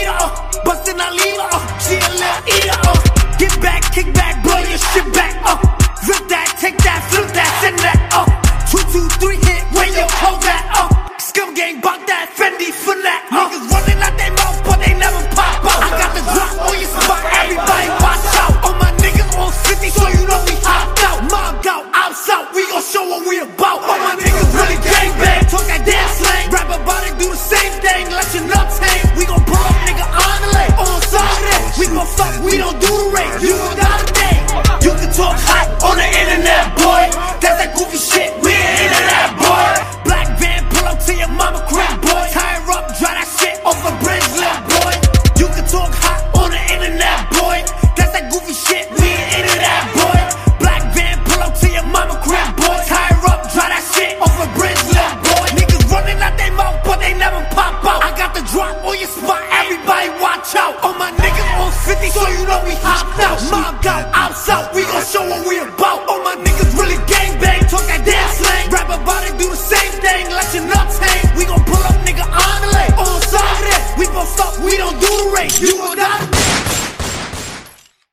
eater, bustin' I leave her, she a little eater, get back, kick back, blow your shit back, rip that, take that, flip that, send that, 2, 2, 3 hit, where your hold that, scum gang, bought that, Fendi for that, niggas running out they mouth, but they never pop out. I got the drop on your spot, everybody watch out. All my niggas on 50, so you know we hopped out, mobbed out, outside, we gon' show what we about. All my niggas really gang bang, talk that damn slang, rap about it, do the same thing, let your nuts hang. We gon' pull up, nigga, on the lane, on Saturday. We gon' fuck, we don't do the race, you got a day. You can talk hot on the internet, boy. That's that goofy shit, we ain't into that, boy. Black van, pull up to your mama crib, boy. Tie her up, dry that shit off a bridge, little boy. You can talk hot on the internet, boy. That's that goofy shit, we ain't into that, boy. Black van, pull up to your mama crib, boy. Tie her up, dry that shit off a bridge, little boy. Niggas running out they mouth, but they never pop out. I got the drop on your spot, everybody watch out. All my niggas on 50, so you know we hopped out. Mobbed out, outside, we gon' show what we about. All my niggas really gang bang, talk that damn slang, rap about it, do the same thing, let your nuts hang. We gon' pull up, nigga, on the lane, on Saturday. We gon' fuck, we don't do the race. You